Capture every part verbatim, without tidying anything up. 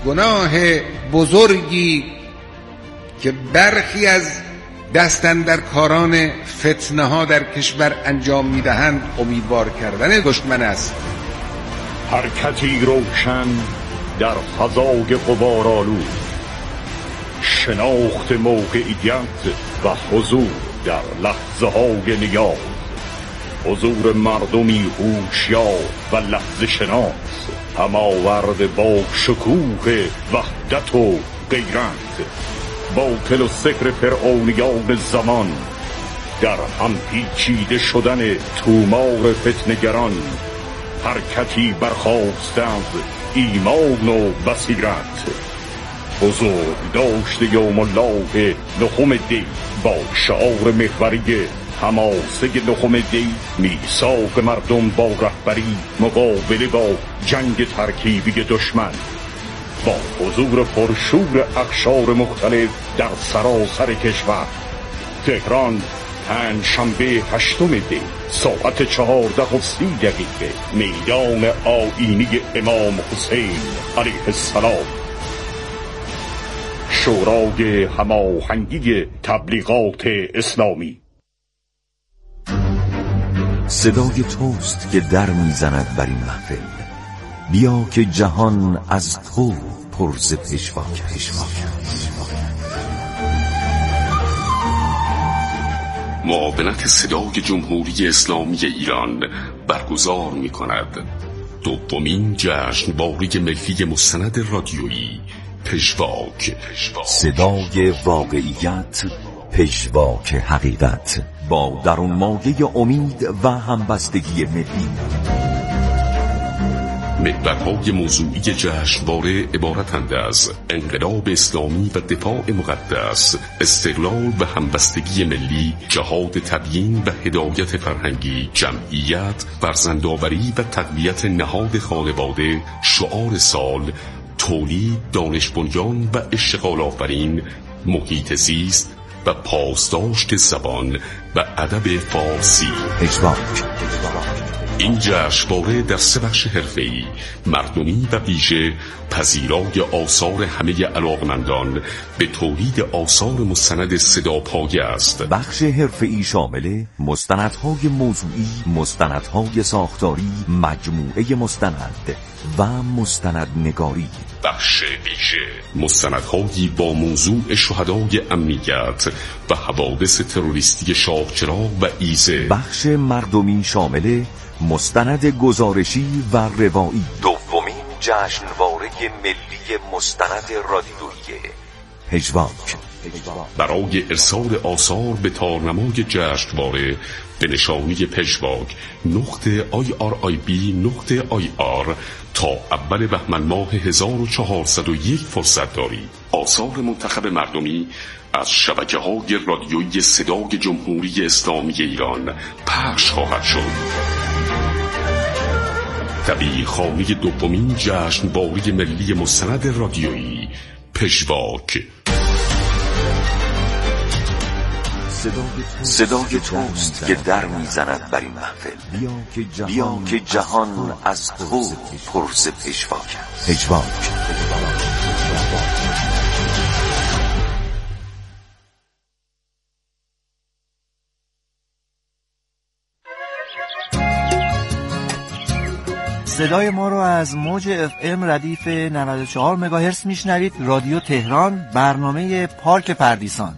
گناه بزرگی که برخی از دستاندرکاران فتنه ها در کشور انجام میدهند امیدوار کردن دشمن است. حرکتی روشن در فضای غبارآلود، شناخت موقعیت و حضور در لحظه های نیاز، حضور مردمی هوشیار و لحظه شناس، هماورد با شکوه وحدت و غیرت، باطل و سکر فرعونیان زمان، در هم پیچیده شدن تومار فتنگران، حرکتی برخاست از ایمان و بصیرت، بزرگ داشت یوم الله نهم دی با شعار محوری حماسه نهم دی، میثاق مردم با رهبری مقابله با جنگ ترکیبی دشمن، با حضور پرشور اقشار مختلف در سراسر کشور. تهران، پنج شنبه هشتم دی ساعت چهارده و سی دقیقه، میدان آیینی امام حسین علیه السلام. شورای هماهنگی تبلیغات اسلامی. صدای توست که در میزند بر این محفل، بیا که جهان از تو پر ز پژواک است. معاونت صدای جمهوری اسلامی ایران برگزار می کند دومین جشنواره ملی مستند رادیویی پژواک. صدای واقعیت، پژواک حقیقت، با درون مایه امید و همبستگی ملی. محورهای موضوعی جشنواره عبارتند از انقلاب اسلامی و دفاع مقدس، استقلال و همبستگی ملی، جهاد تبیین و هدایت فرهنگی، جمعیت، فرزندآوری و تقویت نهاد خانواده، شعار سال، تولید، دانش بنیان و اشتغال آفرین، محیط زیست و پاسداشت زبان و ادب فارسی. پژواک. این جشنواره در سه بخش حرفه‌ای، مردمی و ویژه، پذیرای آثار همه علاقمندان به تولید آثار مستند صداپایه است. بخش حرفه‌ای شامل مستندهای موضوعی، مستندهای ساختاری، مجموعه مستند و مستندنگاری. بخش ویژه، مستندهایی با موضوع شهدای امنیت و حوادث تروریستی شاهچراغ و ایزه. بخش مردمی شامل مستند گزارشی و روایی. دومین جشنواره ملی مستند رادیویی پژواک. برای ارسال آثار به تارنمای جشنواره به نشانی پژواک نقطه آی آر آی بی نقطه آی آر تا اول بهمن ماه هزار و چهارصد و یک فرصت دارید. آثار منتخب مردمی از شبکه‌های رادیویی صدای جمهوری اسلامی ایران پخش خواهد شد. دبیرخانه دومین جشنواره ملی مستند رادیویی پژواک. صدای توست که در میزند بر این محفل، بیا که جهان از تو پر ز پژواک است. پژواک. صدای ما رو از موج اف ام ردیف نود و چهار مگاهرتز میشنوید. رادیو تهران، برنامه پارک پردیسان.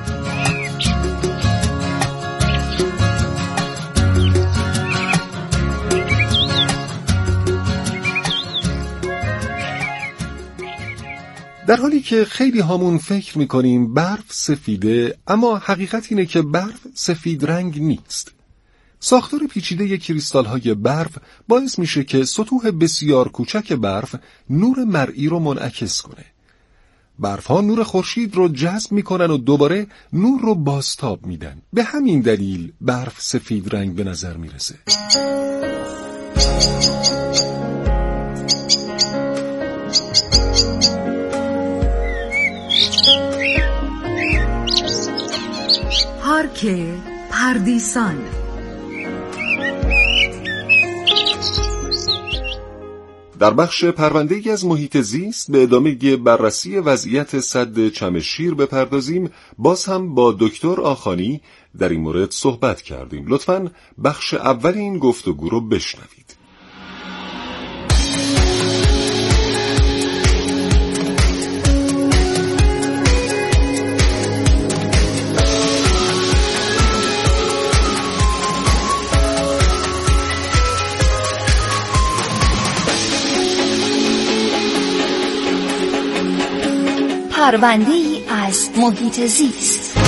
در حالی که خیلی هامون فکر میکنیم برف سفیده، اما حقیقت اینه که برف سفید رنگ نیست. ساختار پیچیده کریستال های برف باعث میشه که سطوح بسیار کوچک برف نور مرئی رو منعکس کنه. برف ها نور خورشید رو جذب میکنن و دوباره نور رو بازتاب میدن. به همین دلیل برف سفید رنگ به نظر میرسه. پارک پردیسان. در بخش پرونده‌ای از محیط زیست به ادامه بررسی وضعیت سد چمشیر بپردازیم. باز هم با دکتر آخانی در این مورد صحبت کردیم. لطفاً بخش اول این گفتگو رو بشنوید. پرونده‌ای از محیط زیست.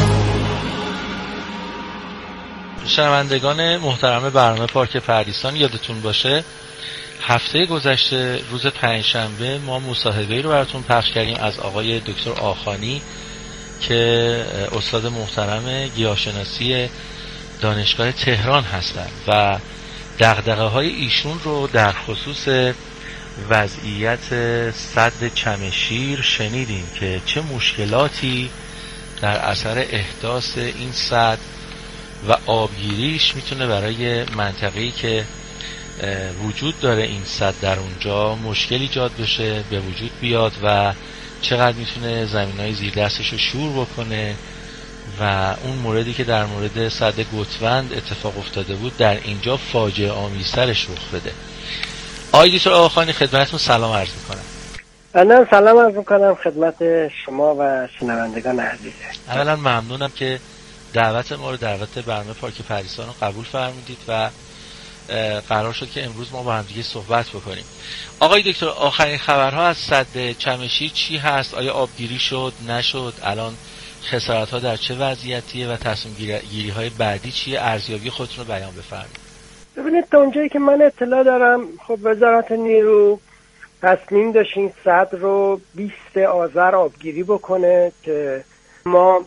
شنوندگان محترم برنامه پارک پردیسان، یادتون باشه هفته گذشته روز پنجشنبه ما مصاحبه‌ای رو براتون پخش کردیم از آقای دکتر آخانی که استاد محترم گیاهشناسی دانشگاه تهران هستند و دغدغه‌های ایشون رو در خصوص وضعیت سد چمشیر شنیدیم که چه مشکلاتی در اثر احداث این سد و آبگیریش میتونه برای منطقه‌ای که وجود داره این سد در اونجا مشکل ایجاد بشه، به وجود بیاد و چقدر میتونه زمینهای زیر دستش رو شور بکنه و اون موردی که در مورد سد گوتوند اتفاق افتاده بود در اینجا فاجعه آمیزترش رخ بده. آقای دکتر آخانی خدمتتون سلام عرض میکنم. من سلام عرض میکنم خدمت شما و شنوندگان عزیز. اولا ممنونم که دعوت ما رو دعوت برنامه پارک پردیسان رو قبول فرمودید و قرار شد که امروز ما با هم دیگه صحبت بکنیم. آقای دکتر آخرین خبرها از سد چمشیر چی هست؟ آیا آبگیری شد نشد؟ الان خسارت‌ها در چه وضعیتیه و تصمیم گیری های بعدی چیه؟ ارزیابی خودتون رو بیان بفرمایید. ببینید تا اونجایی که من اطلاع دارم خب وزارت نیرو تصمیم داشت این سد رو بیست آذر آبگیری بکنه که ما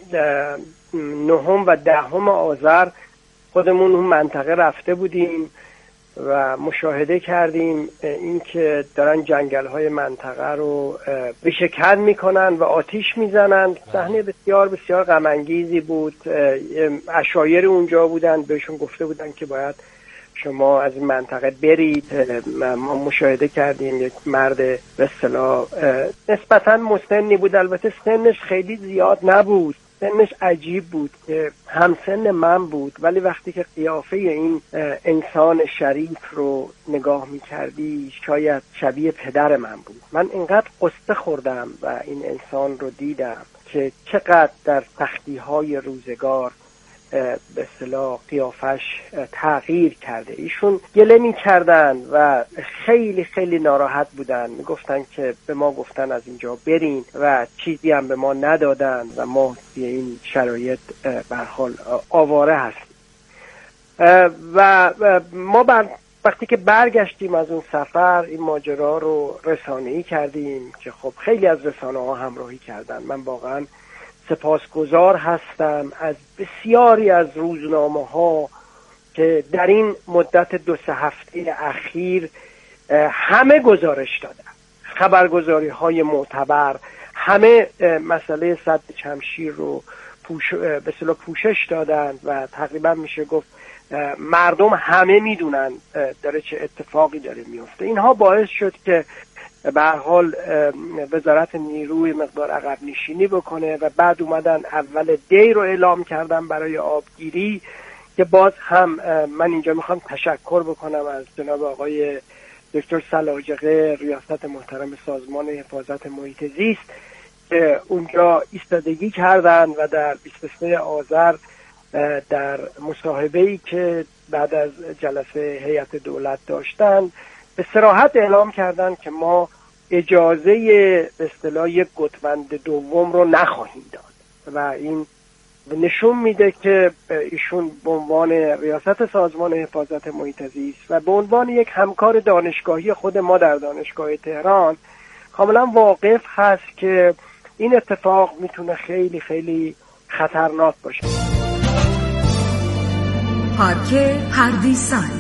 نهم و دهم آذر خودمون اون منطقه رفته بودیم و مشاهده کردیم اینکه دارن جنگل‌های منطقه رو بشکن میکنن و آتیش میزنن. صحنه بسیار بسیار غم انگیزی بود. عشایر اونجا بودن، بهشون گفته بودن که باید شما از این منطقه برید. ما مشاهده کردیم یک مرد به اصطلاح نسبتاً مسنی بود، البته سنش خیلی زیاد نبود، سنش عجیب بود که همسن من بود، ولی وقتی که قیافه این انسان شریف رو نگاه می کردی شاید شبیه پدر من بود. من اینقدر قصه خوردم و این انسان رو دیدم که چقدر در سختی های روزگار به اصطلاح قیافش تغییر کرده. ایشون گله می کردن و خیلی خیلی ناراحت بودن، می گفتن که به ما گفتن از اینجا برین و چیزی هم به ما ندادن و ما به این شرایط به هر حال آواره هستیم. و ما بر وقتی که برگشتیم از اون سفر این ماجرا رو رسانه‌ای کردیم که خب خیلی از رسانه‌ها همراهی کردن. من واقعا سپاسگزار هستم از بسیاری از روزنامه‌ها که در این مدت دو سه هفته اخیر همه گزارش دادن، خبرگزاری‌های معتبر، همه مسئله سد چمشیر رو پوش... به اصطلاح پوشش دادن و تقریبا میشه گفت مردم همه میدونن داره چه اتفاقی داره میفته. اینها باعث شد که به هر حال وزارت نیروی مقدار عقب نشینی بکنه و بعد اومدن اول دی رو اعلام کردن برای آبگیری که باز هم من اینجا میخوام تشکر بکنم از جناب آقای دکتر سلاجقه ریاست محترم سازمان حفاظت محیط زیست که اونجا ایستادگی کردن و در بیست و سوم آذر در مصاحبه‌ای که بعد از جلسه هیئت دولت داشتن به صراحت اعلام کردن که ما اجازه به اصطلاح یک گوتوند دوم رو نخواهیم داد و این نشون میده که ایشون به عنوان ریاست سازمان حفاظت محیط زیست و به عنوان یک همکار دانشگاهی خود ما در دانشگاه تهران کاملا واقف هست که این اتفاق میتونه خیلی خیلی خطرناک باشه. پارک پردیسان.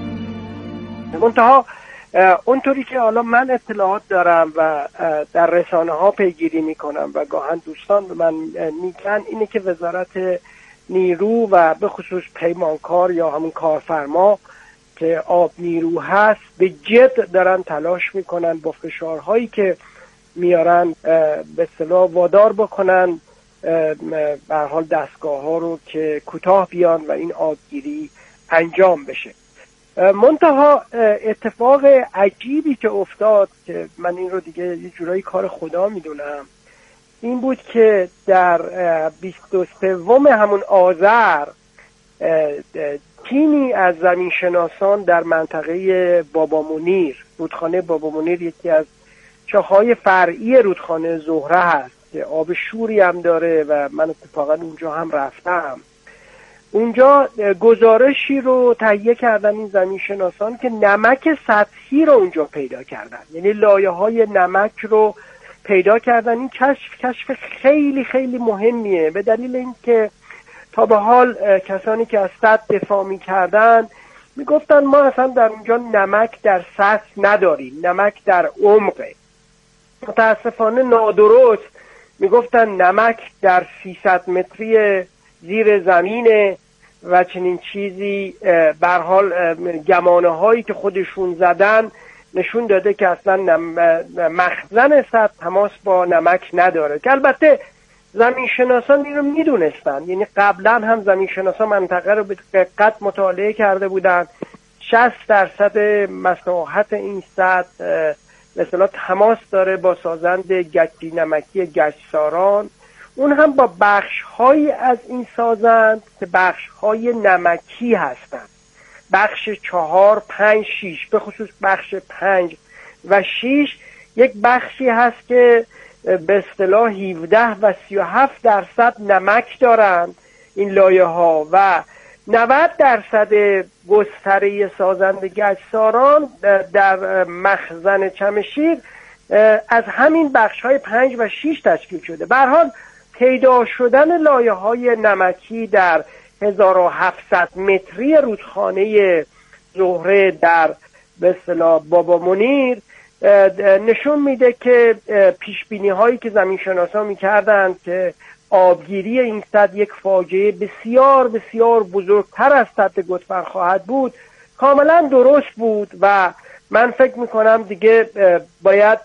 منتها اونطوری که حالا من اطلاعات دارم و در رسانه ها پیگیری میکنم و گاهن دوستان به من میگن اینه که وزارت نیرو و به خصوص پیمانکار یا همون کارفرما که آب نیرو هست به جد دارن تلاش میکنن با فشارهایی که میارن به اصطلاح وادار بکنن به هر حال دستگاه ها رو که کوتاه بیان و این آبگیری انجام بشه. منتها اتفاق عجیبی که افتاد که من این رو دیگه یه جورایی کار خدا میدونم این بود که در بیست و سوم همون آذر تیمی از زمینشناسان در منطقه بابا منیر، رودخانه بابا منیر یکی از شاخه‌های فرعی رودخانه زهره هست که آب شوری هم داره و من اتفاقا اونجا هم رفتم. اونجا گزارشی رو تهیه کردن این زمینشناسان که نمک سطحی رو اونجا پیدا کردن، یعنی لایه‌های نمک رو پیدا کردن. این کشف کشف خیلی خیلی مهمیه به دلیل اینکه تا به حال کسانی که از سطح دفاع می‌کردن میگفتن ما اصلا در اونجا نمک در سطح نداریم، نمک در عمقه. متاسفانه نادرست میگفتن نمک در سیصد متری زیر زمینه و چنین چیزی. به هر حال گمانه هایی که خودشون زدن نشون داده که اصلا مخزن سطح تماس با نمک نداره، که البته زمین شناسان این رو میدونستن، یعنی قبلا هم زمین شناسان منطقه رو به دقت مطالعه کرده بودن. شصت درصد مساحت این سطح مثلا تماس داره با سازند گچی نمکی گچساران، اون هم با بخش هایی از این سازند که بخش های نمکی هستند، بخش چهار، پنج، شیش، به خصوص بخش پنج و شیش یک بخشی هست که به اصطلاح هفده و سی و هفت درصد نمک دارند این لایه ها و نود درصد گستره سازند گچساران در مخزن چمشیر از همین بخش های پنج و شیش تشکیل شده. به هر حال پیدا شدن لایه های نمکی در هزار و هفتصد متری رودخانه زهره در به اصطلاح بابا منیر نشون میده که پیش بینی هایی که زمینشناسان میکردند که آبگیری این سد یک فاجعه بسیار بسیار بزرگتر از سد گوتفر خواهد بود کاملا درست بود و من فکر میکنم دیگه باید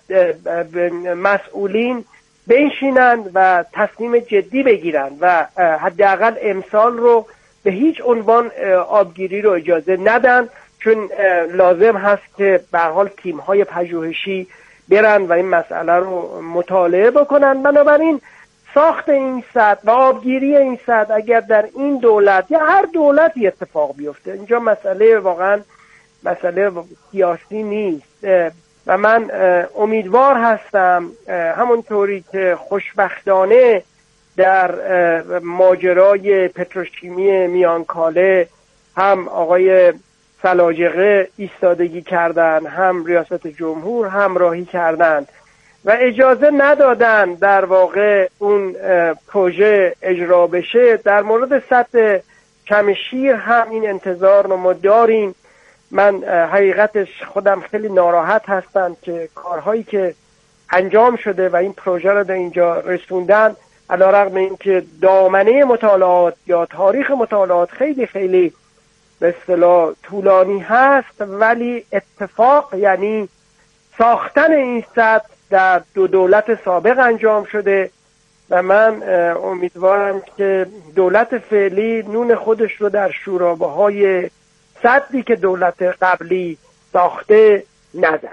مسئولین بنشینند و تصمیم جدی بگیرند و حداقل امسال رو به هیچ عنوان آبگیری رو اجازه ندن، چون لازم هست که به هر حال تیم‌های پژوهشی برن و این مسئله رو مطالعه بکنن. بنابراین ساخت این سد و آبگیری این سد اگر در این دولت یا هر دولتی اتفاق بیفته، اینجا مسئله واقعا مسئله سیاسی نیست و من امیدوار هستم همونطوری که خوشبختانه در ماجرای پتروشیمی میانکاله هم آقای سلاجقه ایستادگی کردن، هم ریاست جمهور همراهی کردند و اجازه ندادن در واقع اون پروژه اجرا بشه. در مورد سد چمشیر هم این انتظار رو ما داریم. من حقیقتش خودم خیلی ناراحت هستم که کارهایی که انجام شده و این پروژه رو در اینجا رسوندن علیرغم اینکه دامنه مطالعات یا تاریخ مطالعات خیلی خیلی به اصطلاح طولانی هست، ولی اتفاق یعنی ساختن این سد در دو دولت سابق انجام شده و من امیدوارم که دولت فعلی نون خودش رو در شورابه‌های سدی که دولت قبلی ساخته نزنه.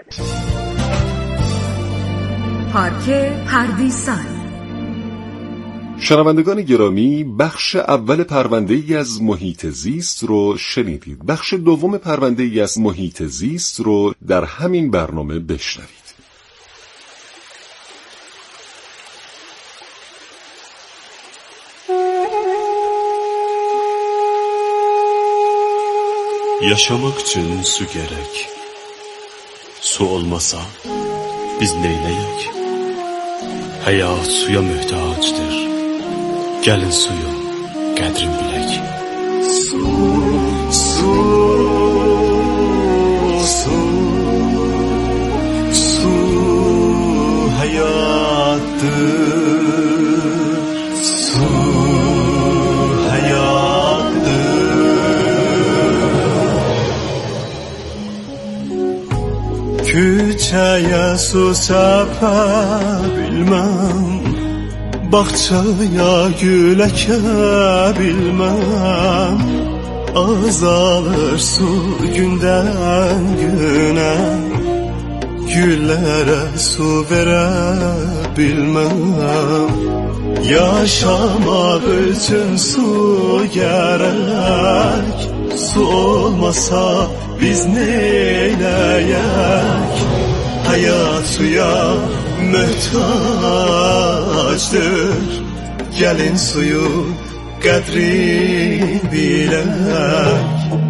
پارک پردیسان. شنوندگان گرامی، بخش اول پرونده ای از محیط زیست رو شنیدید. بخش دوم پرونده ای از محیط زیست رو در همین برنامه بشنوید. Yaşamak üçün su gerek. Su olmasa biz neyləyək? Həyat suya möhtacdır. Gəlin suyun qədrin bilək. Su, su, su, su həyatdır. Su həyatdır. Küçəyə su səpə bilməm, bağçaya gül əkə bilməm. Azalır su gündən günə, güllərə su verə bilməm. Yaşamaq üçün su gərək, su olmasa biz neyləyək? Həyat suya möhtacdır, gəlin suyu qədrin bilək.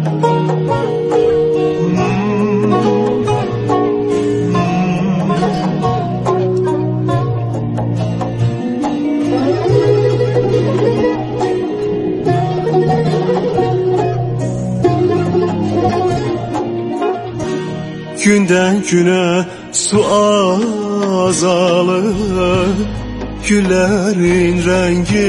Gündən günə su azalır, güllərin rəngi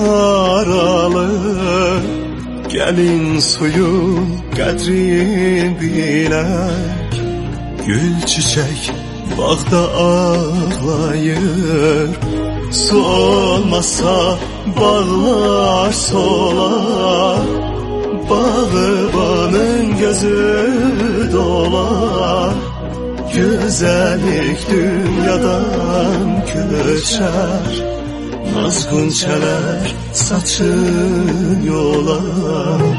saralır. Gəlin suyun qədrin bilək, gül çiçək bağda ağlayır. Su olmasa bağlar solar, bağbanın gözü dolar. Güzellik dünyadan köçer, nazgın çeler saçın yolar.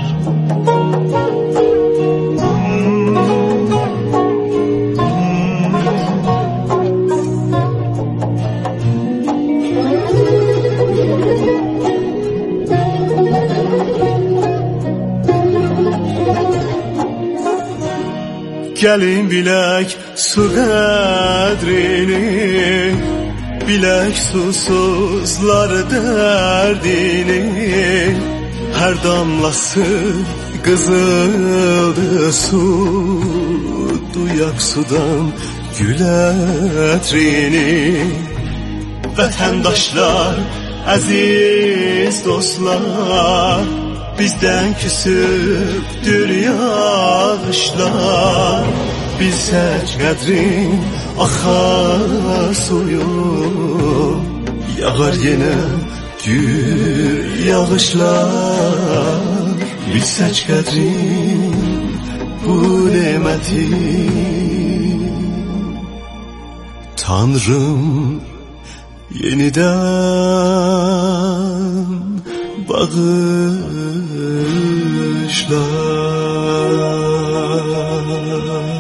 Gəlin bilək su qədrini, bilək susuzlar dərdini. Hər damlası qızıldı su, duyaq sudan gül ətrini. Vətəndaşlar, əziz dostlar, bizdən küsübdür yağışlar. Bilsək qədrin axar suyu, yağar yenə gür yağışlar. Bilsək qədrin bu neməti, Tanrım yenidən bağışlar.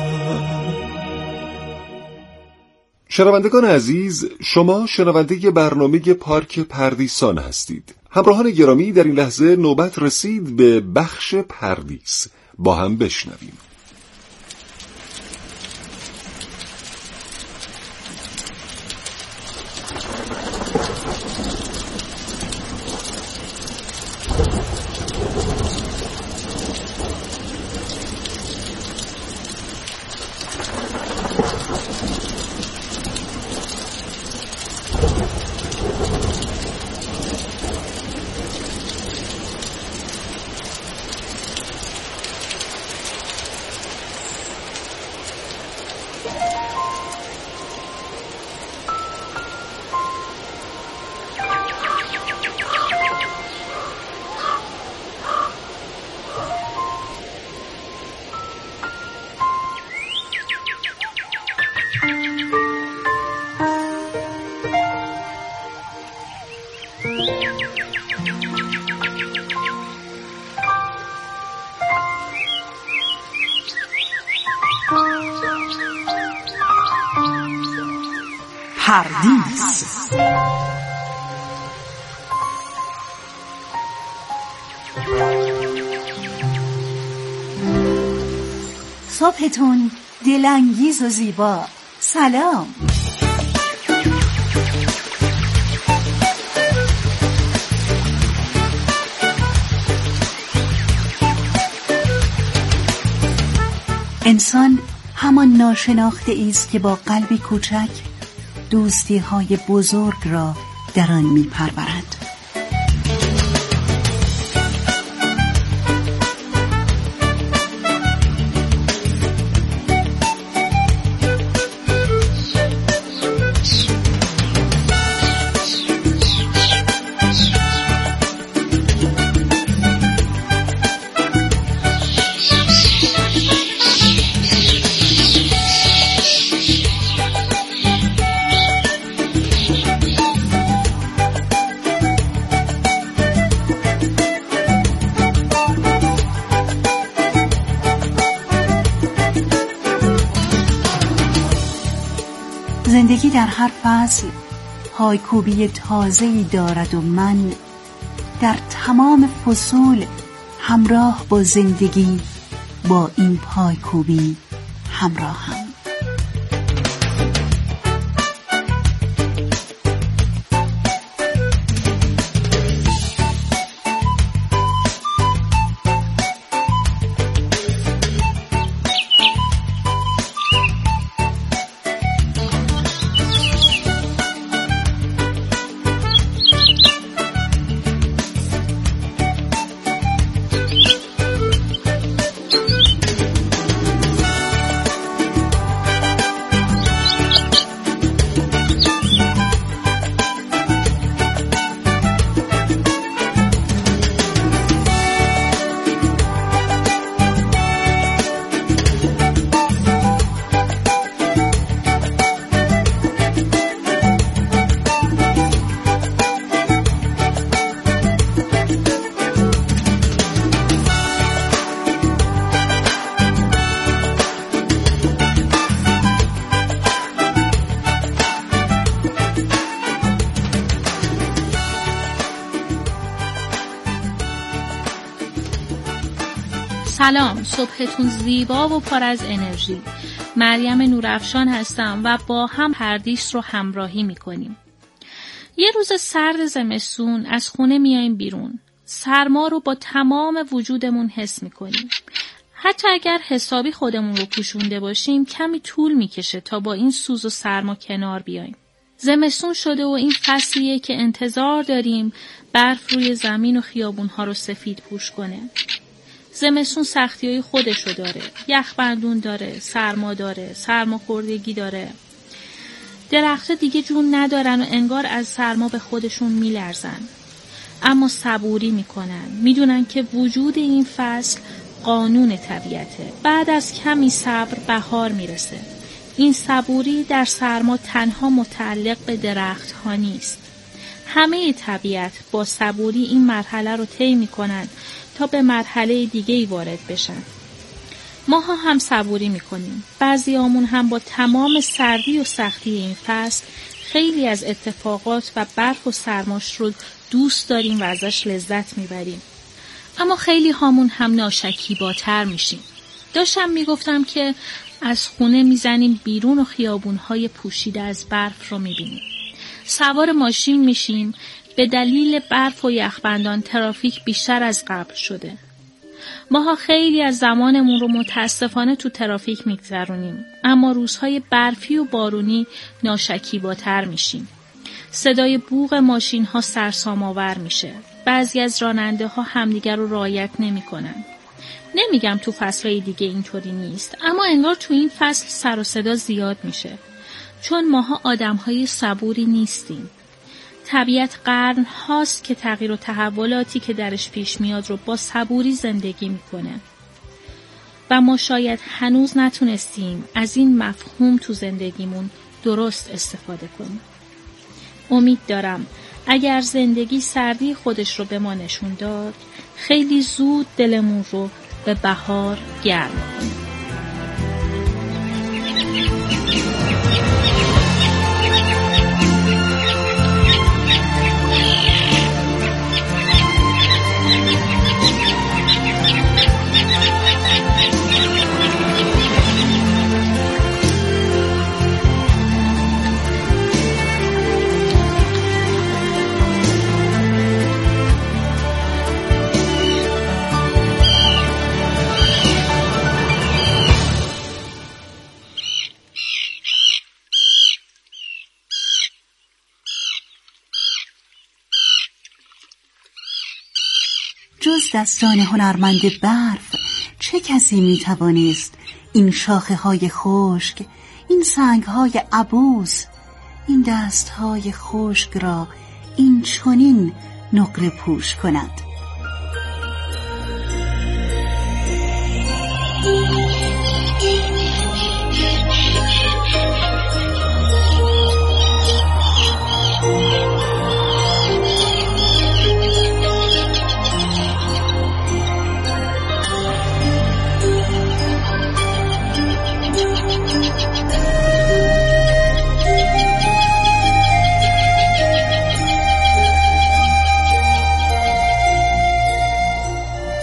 شنوندگان عزیز، شما شنونده برنامه پارک پردیسان هستید. همراهان گرامی، در این لحظه نوبت رسید به بخش پردیس. با هم بشنویم. پردیس. صبحتون دلانگیز و زیبا. سلام. انسان همان ناشناخته است که با قلبی کوچک دوستی های بزرگ را در آن می پرورد. زندگی در هر فصل پایکوبی تازه‌ای دارد و من در تمام فصول همراه با زندگی با این پایکوبی همراهم. سلام، صبحتون زیبا و پر از انرژی. مریم نورافشان هستم و با هم پردیس رو همراهی میکنیم. یه روز سرد زمستون از خونه میایم بیرون. سرما رو با تمام وجودمون حس میکنیم. حتی اگر حسابی خودمون رو پوشونده باشیم کمی طول میکشه تا با این سوز و سرما کنار بیایم. زمستون شده و این فصلیه که انتظار داریم برف روی زمین و خیابونها رو سفید پوش کنه. زمستون سختی‌های خودشو داره، یخبندون داره، سرما داره، سرماخوردگی داره. درخت‌ها دیگه جون ندارن و انگار از سرما به خودشون میلرزن. اما صبوری میکنن، میدونن که وجود این فصل قانون طبیعته. بعد از کمی صبر بهار میرسه. این صبوری در سرما تنها متعلق به درخت‌ها نیست. همه طبیعت با صبوری این مرحله رو طی میکنن تا به مرحله دیگه‌ای وارد بشن. ماها هم صبوری میکنیم. بعضیامون هم با تمام سردی و سختی این فصل خیلی از اتفاقات و برف و سرماش رو دوست داریم و ازش لذت میبریم. اما خیلی هامون هم ناشکیباتر میشیم. داشتم میگفتم که از خونه میزنیم بیرون و خیابونهای پوشیده از برف رو میبینیم. سوار ماشین میشیم. به دلیل برف و یخبندان ترافیک بیشتر از قبل شده. ماها خیلی از زمانمون رو متاسفانه تو ترافیک میگذرونیم، اما روزهای برفی و بارونی ناشکیباتر میشیم. صدای بوق ماشین ها سرسام‌آور میشه. بعضی از راننده ها همدیگر رو رعایت نمی کنن. نمیگم تو فصلهای دیگه اینطوری نیست، اما انگار تو این فصل سر و صدا زیاد میشه. چون ماها آدمهای صبوری نیستیم. طبیعت قرن هاست که تغییر و تحولاتی که درش پیش میاد رو با صبوری زندگی میکنه و ما شاید هنوز نتونستیم از این مفهوم تو زندگیمون درست استفاده کنیم. امید دارم اگر زندگی سردی خودش رو به ما نشون داد خیلی زود دلمون رو به بهار گرم کنیم. جز دستان هنرمند برف چه کسی میتوانست این شاخه های خشک، این سنگ های عبوس، این دست های خشک را این چنین نقره پوش کند؟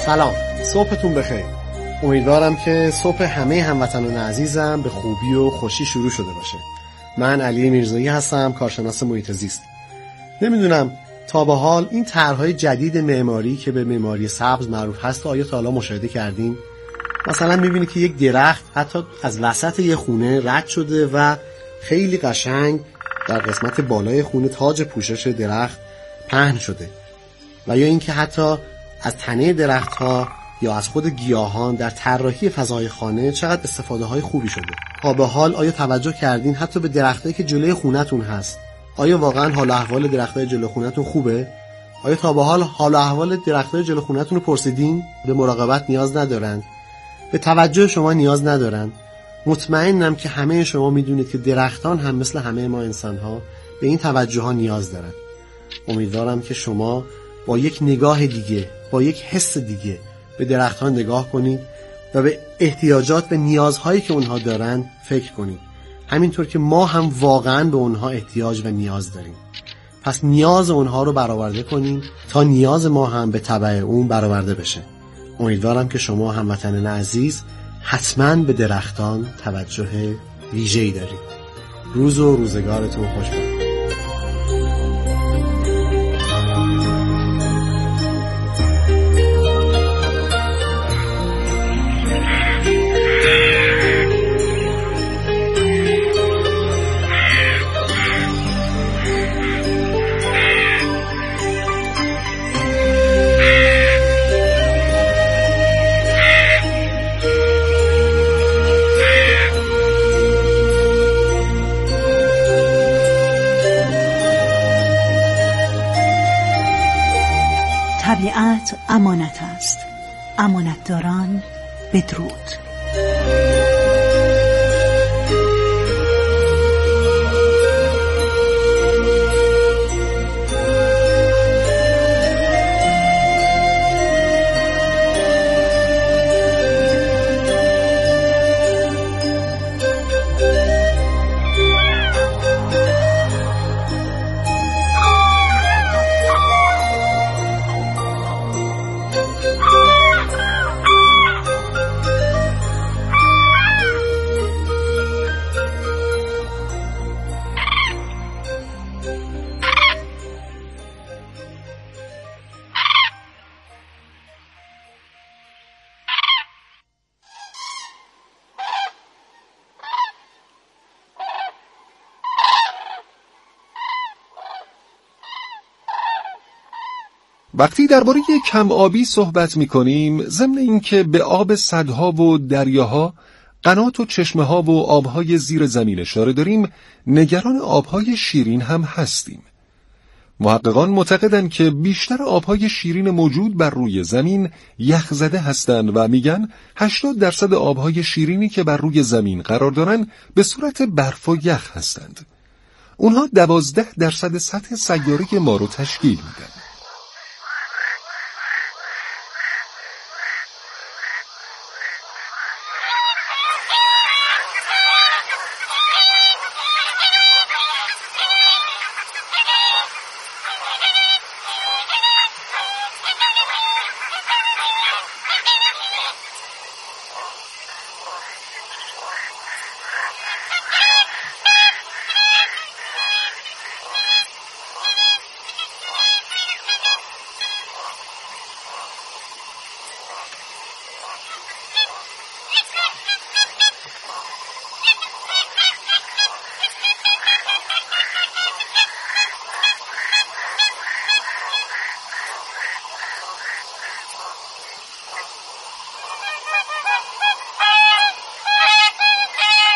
سلام، صبحتون بخیر. امیدوارم که صبح همه هموطنان عزیزم به خوبی و خوشی شروع شده باشه. من علی میرزایی هستم، کارشناس محیط زیست. نمیدونم تا به حال این طرح‌های جدید معماری که به معماری سبز معروف هست آیا تا حالا مشاهده کردین؟ مثلا می‌بینی که یک درخت حتی از وسط یه خونه رد شده و خیلی قشنگ در قسمت بالای خونه تاج پوشش درخت پهن شده، و یا اینکه حتی از تنه درخت‌ها یا از خود گیاهان در طراحی فضای خانه چقدر استفاده‌های خوبی شده. تا به حال آیا توجه کردین حتی به درختایی که جلوی خونتون هست؟ آیا واقعا حال و احوال درختای جلوی خونتون خوبه؟ آیا تا به حال حال و احوال درختای جلوی خونتون رو پرسیدین؟ به مراقبت نیاز ندارن، به توجه شما نیاز ندارن. مطمئنم که همه شما میدونید که درختان هم مثل همه ما انسان‌ها به این توجه ها نیاز دارن. امیدوارم که شما با یک نگاه دیگه، با یک حس دیگه به درختان نگاه کنید و به احتیاجات و نیازهایی که اونها دارن فکر کنید، همینطور که ما هم واقعا به اونها احتیاج و نیاز داریم. پس نیاز اونها رو برآورده کنیم تا نیاز ما هم به تبع اون برآورده بشه. امیدوارم که شما هموطنان عزیز حتما به درختان توجه ویژه‌ای دارید. روز و روزگارتون خوش باد. طبیعت امانت است. امانتداران بدرود. وقتی درباره کم آبی صحبت می‌کنیم، ضمن اینکه به آب سدها و دریاها، قنات و چشمه‌ها و آبهای زیر زمین اشاره داریم، نگران آبهای شیرین هم هستیم. محققان معتقدند که بیشتر آبهای شیرین موجود بر روی زمین یخزده هستند و میگن هشتاد درصد آبهای شیرینی که بر روی زمین قرار دارند به صورت برف و یخ هستند. اونها دوازده درصد سطح سیاره ما رو تشکیل میدن.